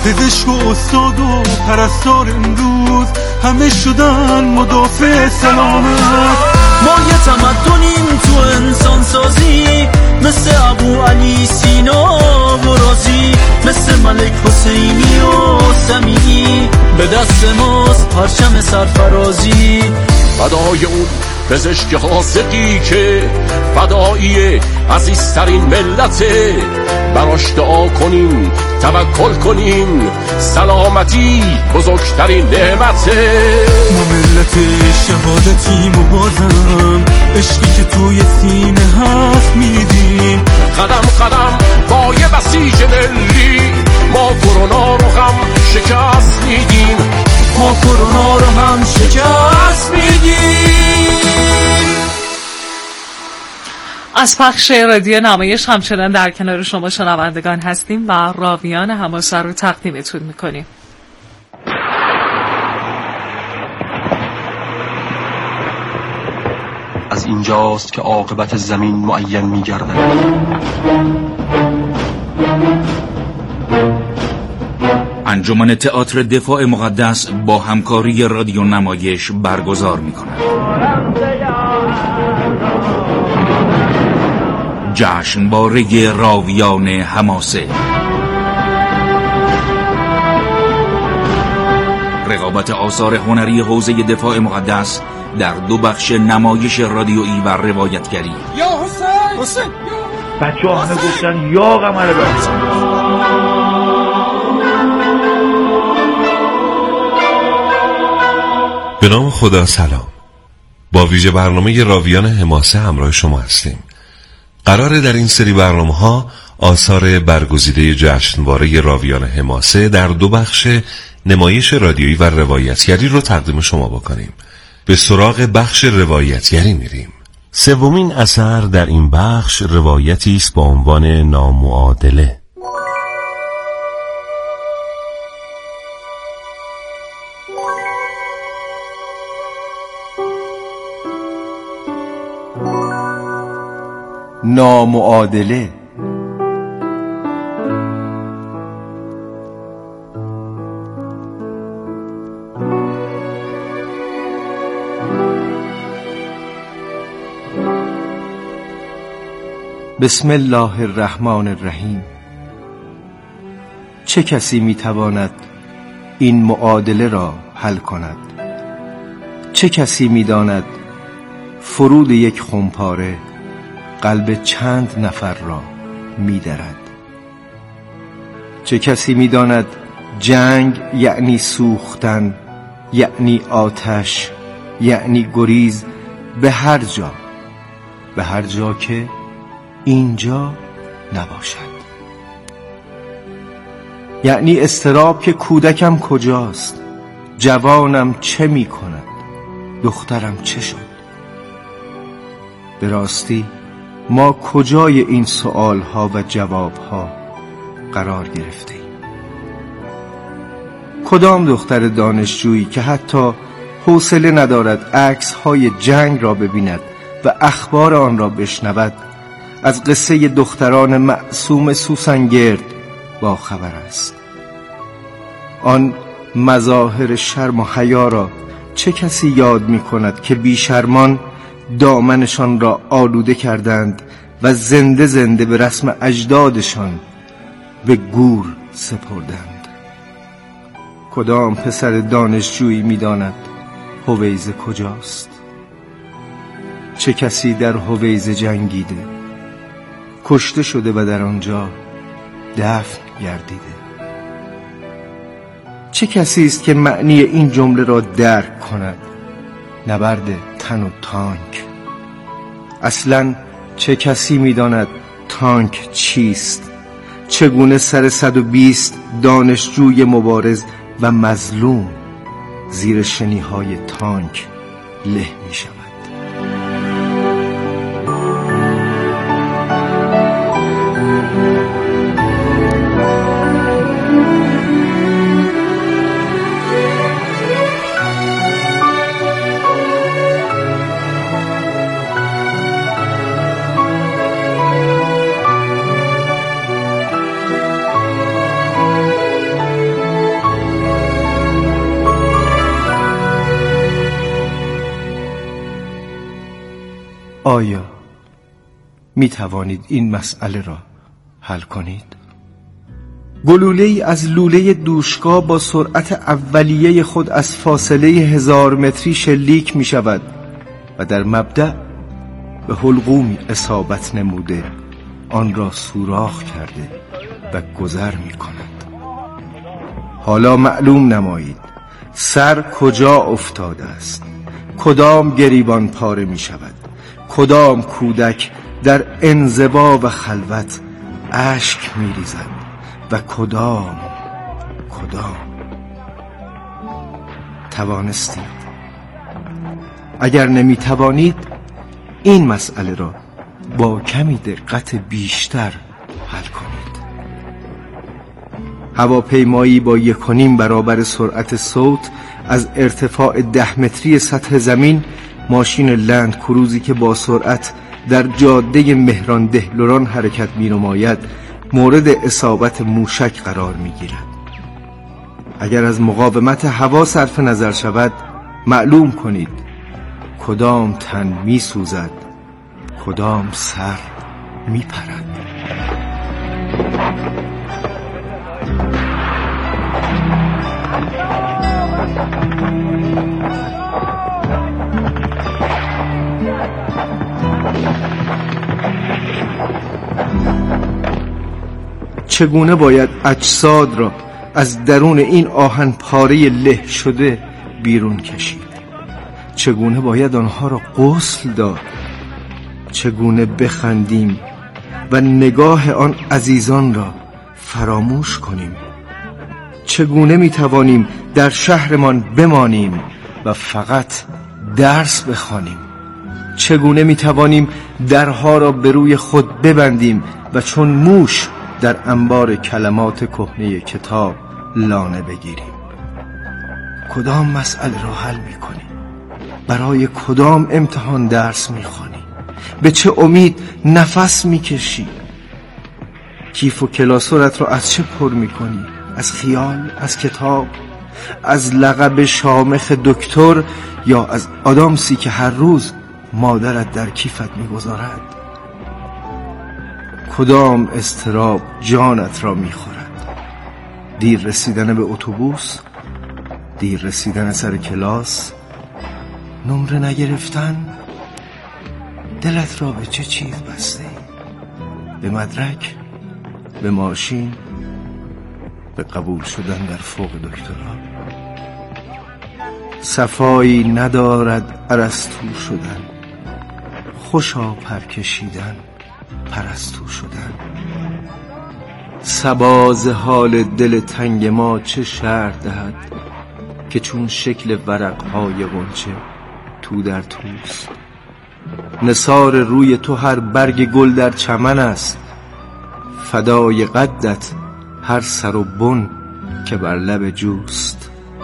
پزشک و استاد و پرستار امروز همه شدن مدافع سلامت. ما یه تمدنیم تو انسان سازی، مثل ابو علی سینا و رازی، مثل ملک حسینی و سمیعی، به دست ماست پرچم سرفرازی. فدای اون پزشک حاذقی که فدایی عزیزترین ملته، براش دعا کنیم توکل کنیم، سلامتی بزرگترین نعمته. ما ملت شهادتیم و بازم عشقی که توی سینه هست میدیم. قدم قدم با یه بسیج ملی ما کرونا رو هم شکست میدیم، ما کرونا رو هم شکست میدیم. از پخش رادیو نمایش همچنان در کنار شما شنوندگان هستیم و راویان حماسه رو تقدیمتون میکنیم. از اینجاست که عاقبت زمین معین می‌گردد. انجمن تئاتر دفاع مقدس با همکاری رادیو نمایش برگزار می‌کند. جشنواره راویان حماسه. رقابت آثار هنری حوزه دفاع مقدس در 2 بخش نمایش رادیویی و روایتگری. یا حسین بچه‌ها همه گفتن یا قمر بس. به نام خدا سلام. با ویژه برنامه راویان حماسه همراه شما هستیم. قراره در این سری برنامه‌ها آثار برگزیده جشنواره راویان حماسه در 2 بخش نمایش رادیویی و روایتگری رو تقدیم شما بکنیم. به سراغ بخش روایتگری میریم. 3مین اثر در این بخش روایتی است با عنوان نامعادله. نامعادله. بسم الله الرحمن الرحیم. چه کسی میتواند این معادله را حل کند؟ چه کسی میداند فرود یک خمپاره قلب چند نفر را می‌درد؟ چه کسی می‌داند جنگ یعنی سوختن، یعنی آتش، یعنی گریز به هر جا که اینجا نباشد. یعنی اضطراب که کودکم کجاست، جوانم چه می‌کند، دخترم چه شد. به راستی ما کجای این سؤالها و جوابها قرار گرفتیم؟ کدام دختر دانشجویی که حتی حوصله ندارد عکس‌های جنگ را ببیند و اخبار آن را بشنود، از قصه دختران معصوم سوسنگرد با خبر است؟ آن مظاهر شرم و حیا را چه کسی یاد می کند که بیشرمان دامنشان را آلوده کردند و زنده زنده به رسم اجدادشان به گور سپردند؟ کدام پسر دانشجویی می داند هویزه کجاست؟ چه کسی در هویزه جنگیده، کشته شده و در آنجا دفن گردیده؟ چه کسی است که معنی این جمله را درک کند؟ نبرد تن و تانک. اصلاً چه کسی می‌داند تانک چیست؟ چگونه سر 120 دانشجوی مبارز و مظلوم زیر شنیهای تانک له می‌شود؟ آیا می توانید این مسئله را حل کنید؟ گلوله‌ای از لوله دوشگاه با سرعت اولیه خود از فاصله 1000 متری شلیک می شود و در مبدأ به حلقومی اصابت نموده آن را سوراخ کرده و گذر می کند. حالا معلوم نمایید سر کجا افتاده است، کدام گریبان پاره می شود، کدام کودک در انزوا و خلوت اشک می ریزد و کدام توانستید. اگر نمی توانید این مسئله را با کمی دقت بیشتر حل کنید. هواپیمایی با 1.5 برابر سرعت صوت از ارتفاع 10 متری سطح زمین، ماشین لند کروزی که با سرعت در جاده مهران دهلوران حرکت می نماید مورد اصابت موشک قرار می گیرد. اگر از مقاومت هوا صرف نظر شود معلوم کنید کدام تن می سوزد، کدام سر می پرد. چگونه باید اجساد را از درون این آهن پاره له شده بیرون کشید؟ چگونه باید آنها را غسل داد؟ چگونه بخندیم و نگاه آن عزیزان را فراموش کنیم؟ چگونه میتوانیم در شهرمان بمانیم و فقط درس بخوانیم؟ چگونه میتوانیم درها را به روی خود ببندیم و چون موش در انبار کلمات کهنه کتاب لانه بگیریم؟ کدام مسئله را حل میکنی؟ برای کدام امتحان درس میخوانی؟ به چه امید نفس میکشی؟ کیف و کلاسورت را از چه پر میکنی؟ از خیال؟ از کتاب؟ از لقب شامخ دکتر یا از آدامسی که هر روز مادرت در کیفت میگذارد؟ کدام اضطراب جانت را میخورد؟ دیر رسیدن به اتوبوس؟ دیر رسیدن سر کلاس؟ نمره نگرفتن؟ دلت را به چه چیز بسته؟ به مدرک؟ به ماشین؟ به قبول شدن در فوق دکترا؟ صفایی ندارد ارسطو شدن، خوشا پر کشیدن پرستو شدن. صبا ز حال دل تنگ ما چه شرح دهد که چون شکل ورقهای غنچه تو در توست. نثار روی تو هر برگ گل در چمن است، فدای قدت هر سر و بن که بر لب جوست.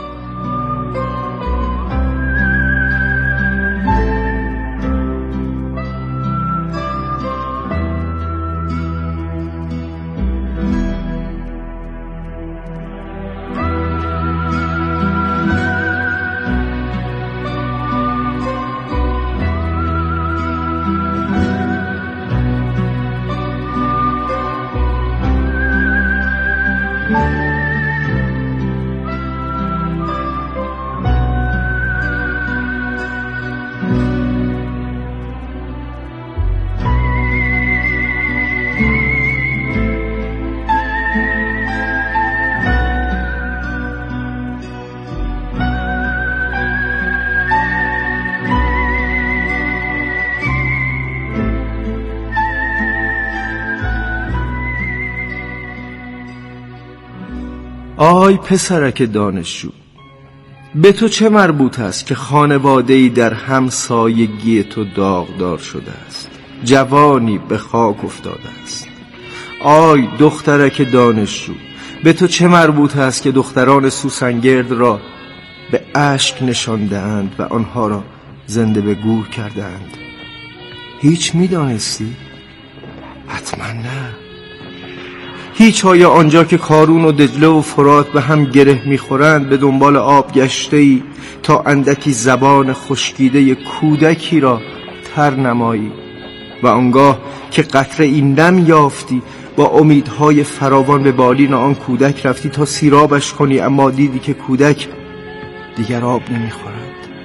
آی پسرک دانشجو، به تو چه مربوط است که خانواده‌ای در همسایگی تو داغدار شده است، جوانی به خاک افتاده است؟ آی دخترک دانشجو، به تو چه مربوط است که دختران سوسنگرد را به اشک نشانده‌اند و آنها را زنده به گور کرده‌اند؟ هیچ می‌دانستی؟ حتما نه. هیچ آیا آنجا که کارون و دجله و فرات به هم گره میخورند به دنبال آب گشته‌ای تا اندکی زبان خشکیده کودکی را تر نمایی و آنگاه که قطره این نم یافتی با امیدهای فراوان به بالین آن کودک رفتی تا سیرابش کنی، اما دیدی که کودک دیگر آب نمیخورد.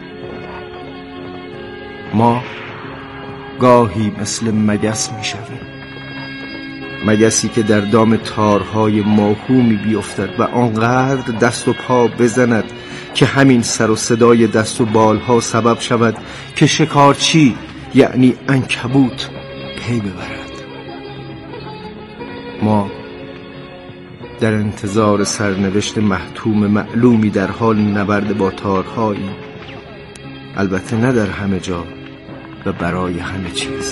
ما گاهی مثل مگس میشویم، مگسی که در دام تارهای ماهومی بیفتد و آنقدر دست و پا بزند که همین سر و صدای دست و بالها سبب شود که شکارچی یعنی عنکبوت پی ببرد. ما در انتظار سرنوشت محتوم معلومی در حال نبرد با تارهایی، البته نه در همه جا و برای همه چیز.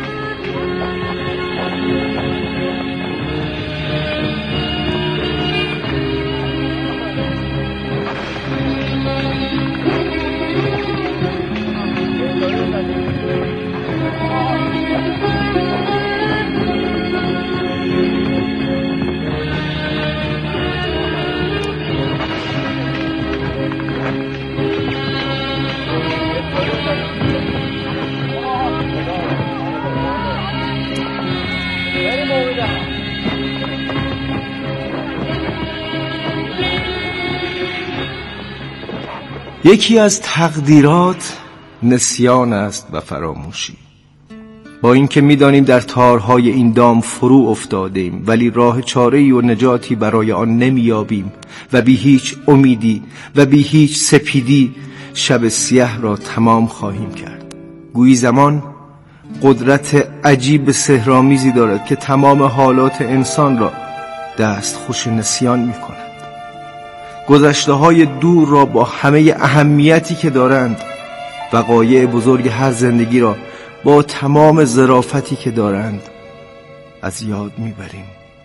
یکی از تقدیرات نسیان است و فراموشی. با اینکه می‌دانیم در تارهای این دام فرو افتادیم، ولی راه چاره‌ای و نجاتی برای آن نمی‌یابیم و بی هیچ امیدی و بی هیچ سپیدی شب سیاه را تمام خواهیم کرد. گویی زمان قدرت عجیب سحرآمیزی دارد که تمام حالات انسان را دستخوش نسیان می‌کند. گذشته‌های دور را با همه اهمیتی که دارند، وقایع بزرگ هر زندگی را با تمام ظرافتی که دارند از یاد میبریم.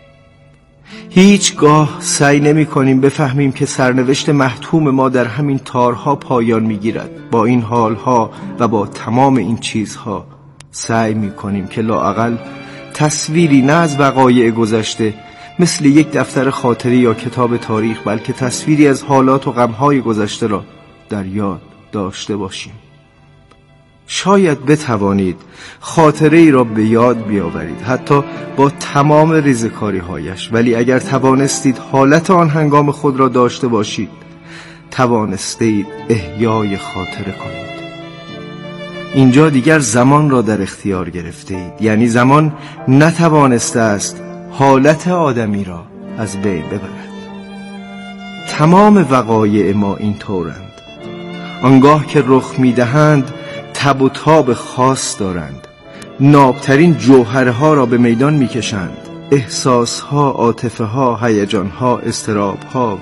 هیچگاه سعی نمی کنیم بفهمیم که سرنوشت محتوم ما در همین تارها پایان میگیرد. با این حالها و با تمام این چیزها سعی می کنیم که لااقل تصویری نه از وقایع گذشته مثل یک دفتر خاطره یا کتاب تاریخ، بلکه تصویری از حالات و غمهای گذشته را در یاد داشته باشیم. شاید بتوانید خاطره ای را به یاد بیاورید، حتی با تمام ریزکاری هایش، ولی اگر توانستید حالت آن هنگام خود را داشته باشید، توانستید احیای خاطره کنید. اینجا دیگر زمان را در اختیار گرفته اید، یعنی زمان نتوانسته است حالت آدمی را از بین ببرد. تمام وقایع ما این طورند. آنگاه که رخ میدهند تب و تاب خاص دارند، نابترین جوهرها را به میدان میکشند، احساسها، عاطفه‌ها، هیجانها، اضطرابها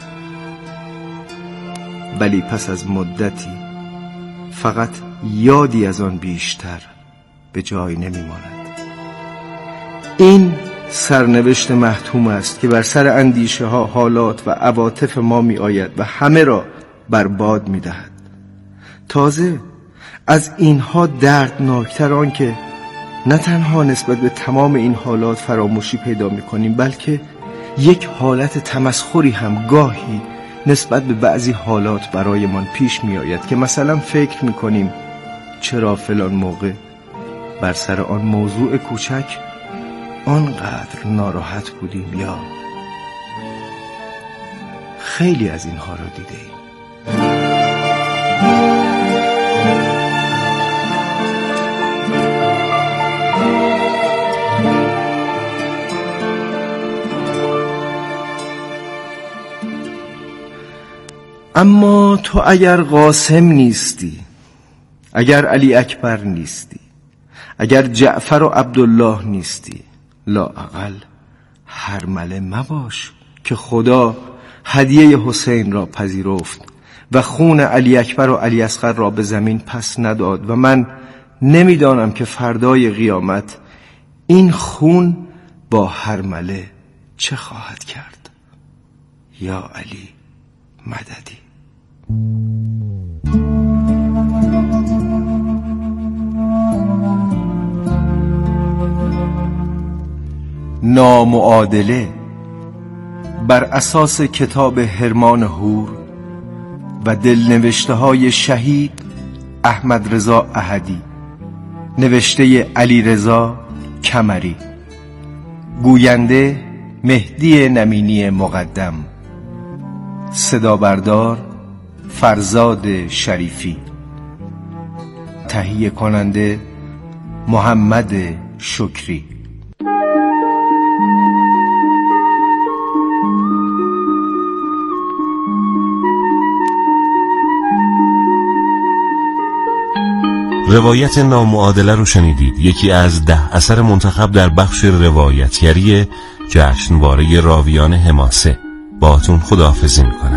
ولی پس از مدتی فقط یادی از آن بیشتر به جای نمیماند. این سرنوشت محتوم است که بر سر اندیشه ها، حالات و عواطف ما می آید و همه را برباد می دهد. تازه از اینها دردناکتر آن که نه تنها نسبت به تمام این حالات فراموشی پیدا می کنیم، بلکه یک حالت تمسخری هم گاهی نسبت به بعضی حالات برایمان پیش می آید که مثلا فکر می کنیم چرا فلان موقع بر سر آن موضوع کوچک آنقدر ناراحت بودیم، یا خیلی از اینها را دیده ایم. اما تو اگر قاسم نیستی، اگر علی اکبر نیستی، اگر جعفر و عبدالله نیستی، لااقل هرمله مباش که خدا هدیه حسین را پذیرفت و خون علی اکبر و علی اصغر را به زمین پس نداد و من نمیدانم که فردای قیامت این خون با هرمله چه خواهد کرد. یا علی مددی. نامعادله بر اساس کتاب هرمان هور و دلنوشته های شهید احمد رضا احدی نوشته علیرضا کمری، گوینده مهدی نمینی مقدم، صدا بردار فرزاد شریفی، تهیه کننده محمد شکری. روایت نامعادله رو شنیدید، یکی از 10 اثر منتخب در بخش روایتگری جشنواره راویان حماسه. باهاتون خداحافظی میکنم.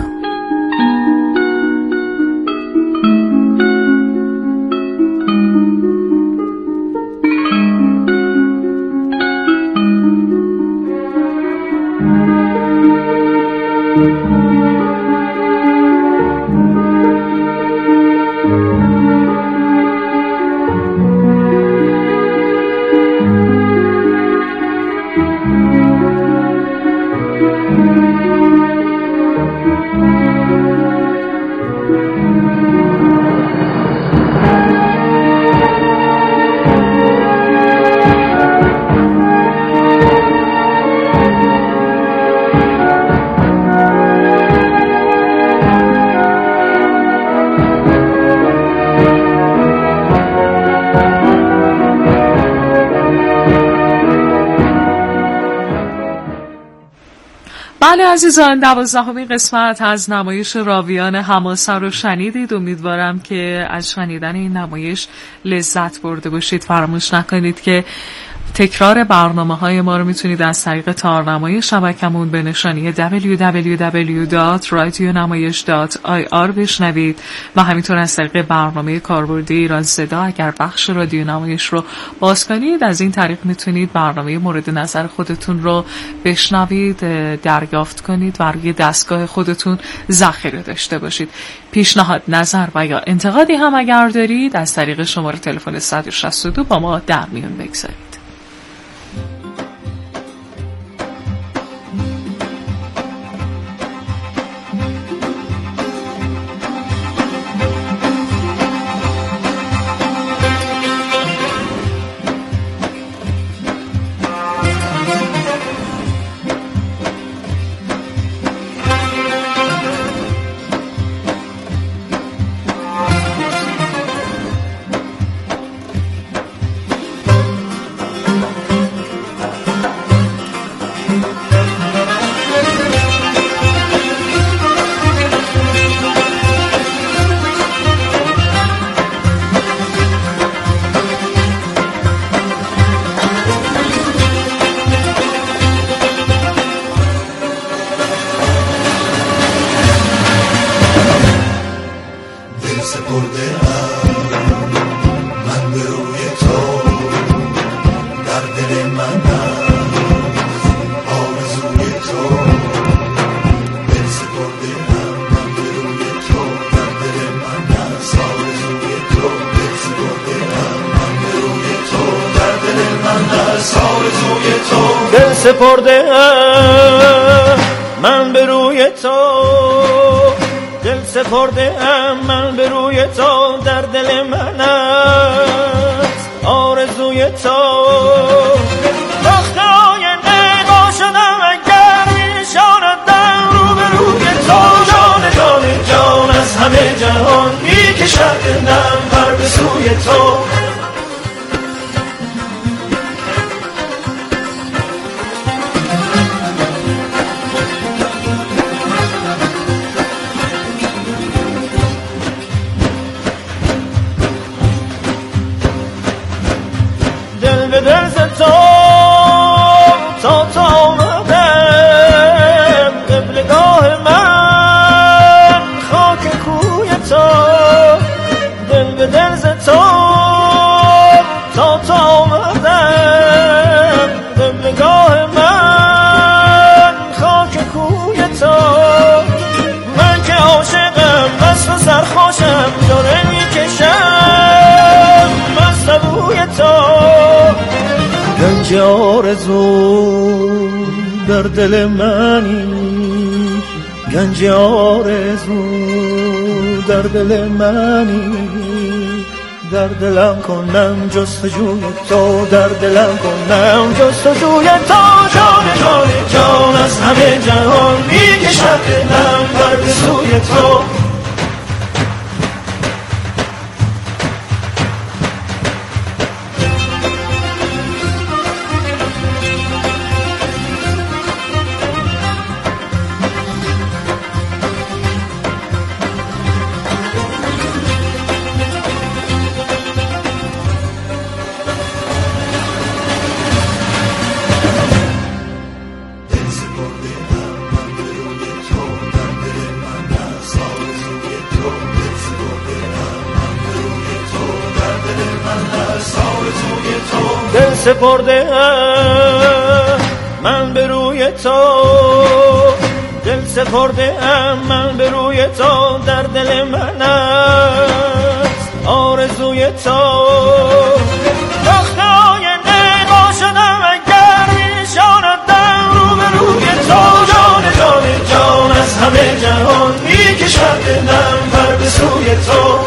بله عزیزان، 12مین قسمت از نمایش راویان حماسه رو شنیدید. امیدوارم که از شنیدن این نمایش لذت برده باشید. فراموش نکنید که تکرار برنامه‌های ما رو میتونید از طریق تارنمای شبکمون به نشانی www.radionamayish.ir بشنوید و همینطور از طریق برنامه کاربردی ایران صدا اگر بخش رادیو نمایش رو باز کنید، از این طریق میتونید برنامه مورد نظر خودتون رو بشنوید، دریافت کنید و روی دستگاه خودتون ذخیره داشته باشید. پیشنهاد، نظر و یا انتقادی هم اگر دارید از طریق شماره تلفن 162 با ما در میون بگذارید. دل سپرده من به روی تو، دل سپرده من به روی تو، در دل من است آرزوی تو. وقت آینده با شدم اگر میشاندم رو به روی تو، جان جان جان از همه جهان میکشد دلم پر به سوی تو. سرخوشم داره میکشم مست بوی تو. گنج آرزو در دل منی، گنج آرزو در دل منی، در دلم کنم جستجوی تو، در دلم کنم جستجوی تو. جان جان جان از همه جهان میکشد دلم بر سوی تو. دل سپرده من به روی تو، دل سپرده من به روی تو، در دل من است آرزوی تو. وقت آینده با شدم اگر میشاندم رو به روی تو. جان جان جان از همه جهان میکشد دلم بر به سوی تو.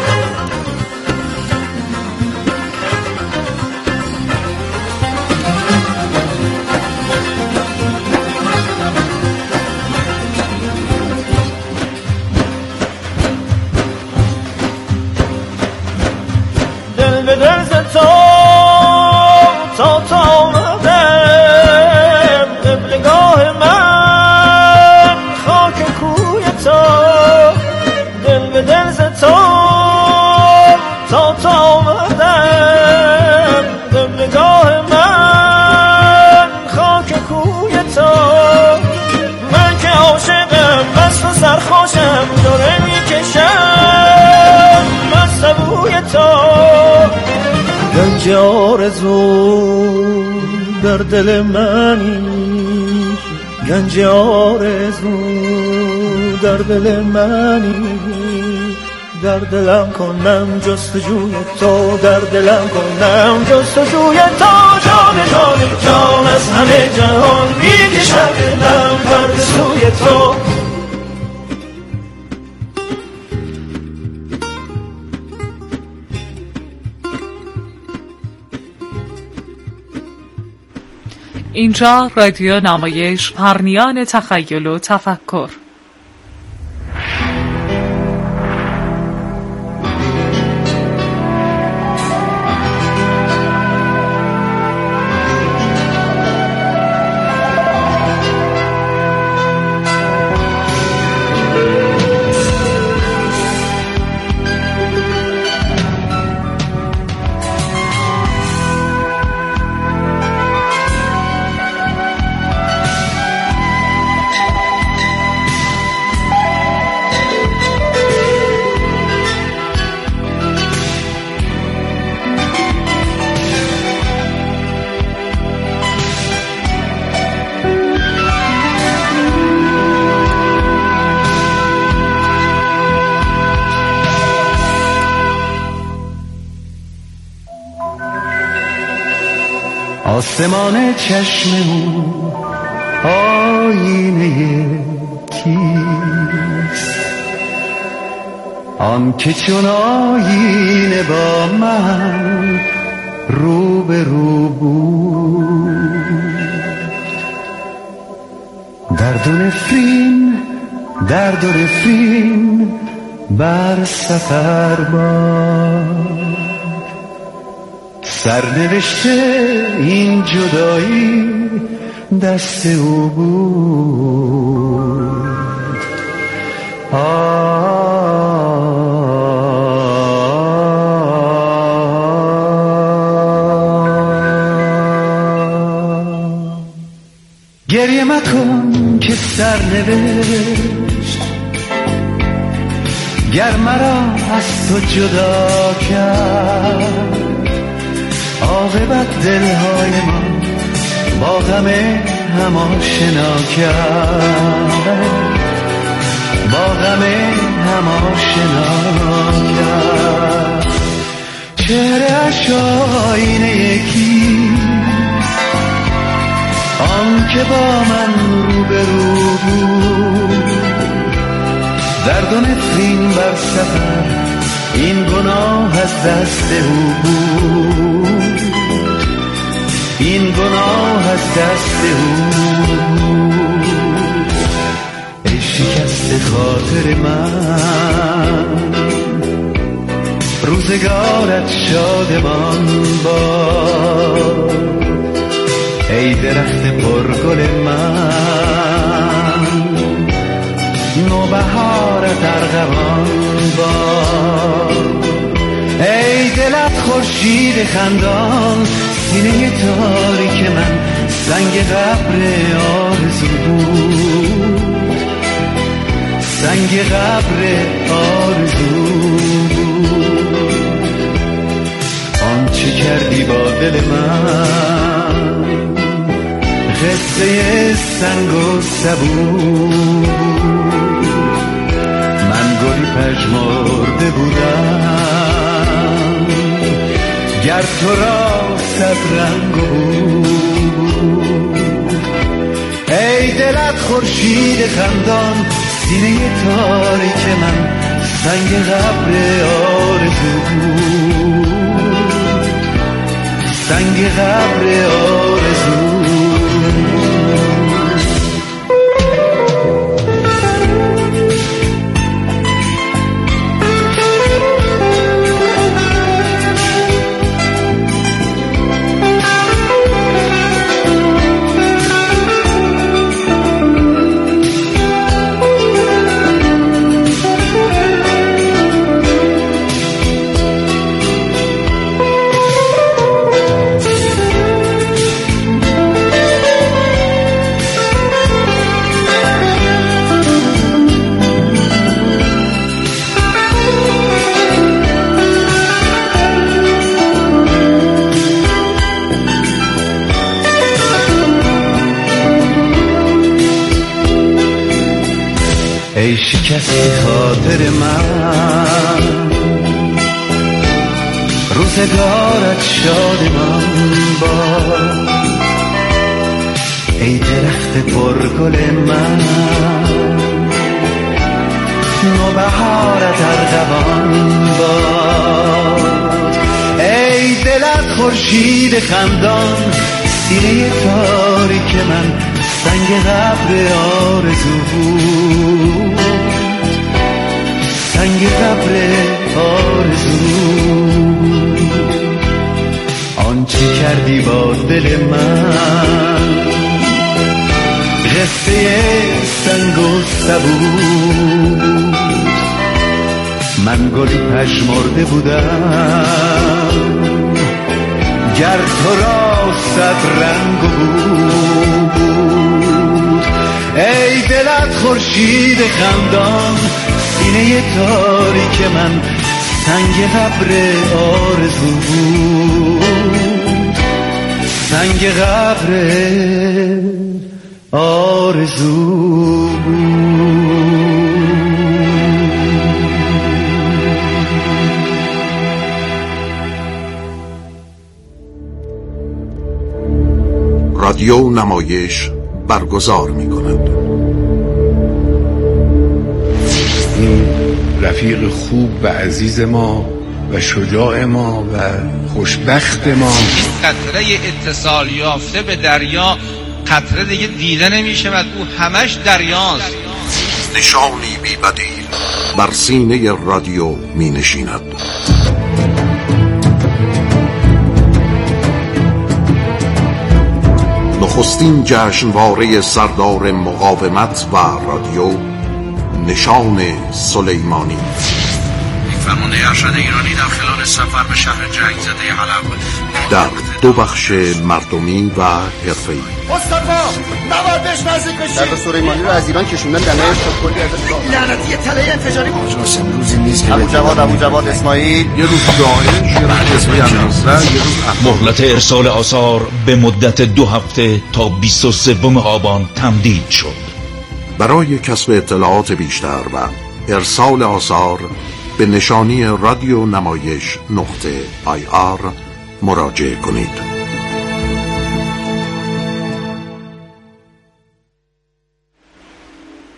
سرخوشم داره میکشم مست بوی تو. گنج آرزو در دل منی، گنج آرزو در دل منی. در دلم کنم جستجوی تو، در دلم کنم جستجوی تو. جان جان جان از همه جهان میکشد دلم بر سوی تو. اینجا رادیو نمایش پرنیان تخیل و تفکر. آسمان چشم او آینه کیست؟ آن که چون آینه با من رو به رو بود. درد و نفرین بر سفر باد. سرنوشته این جدایی دست او بود. گریه مکن که سرنوشت گر مرا از تو جدا کرد. عاقبت دلهای ما با غم هم آشنا کرد، با غم هم آشنا کرد. چهره‌اش آینه یکی آن که با من رو به رو بود. درد و نفرین بر سفر این گناه از دست او بود، این گناه از دست او بود. ای شکست خاطر من، روزگارت شادمان باد. ای درخت پرگل من، نوبهارت ارغوان باد. ای دلت خورشید خندان، سینه تاریک من سنگ قبر آرزو بود، سنگ قبر آرزو بود. آنچه کردی با دل من قصه سنگ و سبو. من گلی پژمرده بودم گر تو را صد رنگ بود. ای دلت خورشید خندان، سینه تاریک من سنگ قبر آرزو بود، سنگ قبر آرزو. ای شکست خاطر من، روزگارت شادمان باد. ای درخت پرگل من، نوبهارت ارغوان باد. ای دلت خورشید خندان، سینه تاریک من سنگ قبر آرزو بود، سنگ قبر آرزو. آنچه کردی با دل من قصه سنگ و سبو. من گلی پژمرده بودم گر تو را صد رنگ بود. ای دلت خورشید خندان، سینه تاریک من سنگ قبر آرزو بود، سنگ قبر آرزو بود. رادیو نمایش برگزار می کند. این رفیق خوب و عزیز ما و شجاع ما و خوشبخت ما، قطره اتصال یافته به دریا قطره دیگه دیده نمیشه و او همش دریاست. نشانی بی بدیل بر سینه رادیو می نشیند. نخستین جشنواره سردار مقاومت و رادیو، نشان سلیمانی. فرمانده ارشد ایرانی در خلال سفر به شهر جنگ زده حلب در دو بخش مردمی و حرفه‌ای. مصطفی نوردش نزدیک بشید. در سلیمانی رو از ایران کشوندن دمشق تا کلی ازش لعنتی تله انفجاری آجاس روزی نیست که ابو جواد اسماعیل یه روز داعش، یه روز اسمی النصره، یه روز مهلت ارسال آثار به مدت 2 هفته تا 23 آبان تمدید شد. برای کسب اطلاعات بیشتر و ارسال آثار به نشانی رادیو نمایش .ir مراجعه کنید.